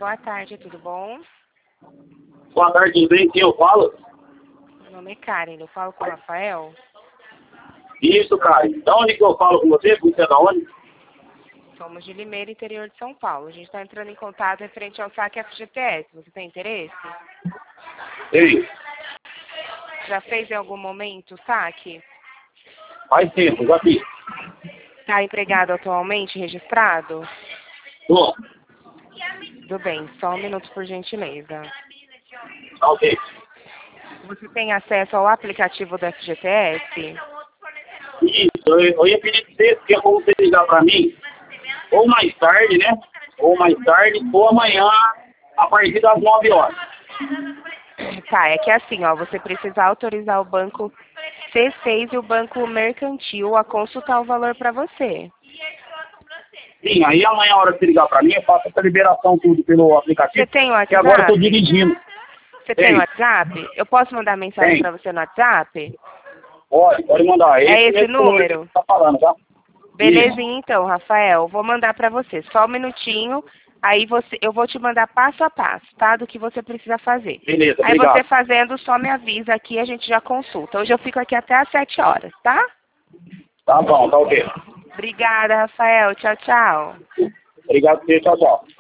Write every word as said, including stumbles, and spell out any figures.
boa tarde, tudo bom? Boa tarde, tudo bem? Quem eu falo? Meu nome é Karen, eu falo com o Rafael. Isso, cara. Da onde que eu falo com você? Você é da onde? Somos de Limeira, interior de São Paulo. A gente está entrando em contato referente ao saque F G T S. Você tem interesse? Ei, Já fez em algum momento o saque? faz tempo, já fiz. Está empregado atualmente, registrado? Tô. Tudo bem, só um minuto por gentileza. Tá ok. Você tem acesso ao aplicativo do F G T S? Isso, eu, eu ia pedir pra você, porque é como você ligar pra mim, ou mais tarde, né? Ou mais tarde, ou amanhã, a partir das nove horas. Tá, é que assim, ó, você precisa autorizar o banco C seis e o banco mercantil a consultar o valor para você. Sim, aí amanhã, a hora que você ligar pra mim, eu faço essa liberação tudo pelo aplicativo. Você tem o Que agora eu tô WhatsApp? dirigindo. Você Tem. tem o WhatsApp? Eu posso mandar mensagem Tem. para você no WhatsApp? Pode, pode mandar. É esse mesmo número? que você tá falando, tá? Beleza, Isso. então, Rafael. Vou mandar para você. Só um minutinho. Aí você, eu vou te mandar passo a passo, tá? Do que você precisa fazer. Beleza, Aí obrigado. você fazendo, só me avisa aqui, a gente já consulta. Hoje eu fico aqui até às sete horas, tá? Tá bom, tá ok. Obrigada, Rafael. Tchau, tchau. Obrigado por você, tchau, tchau.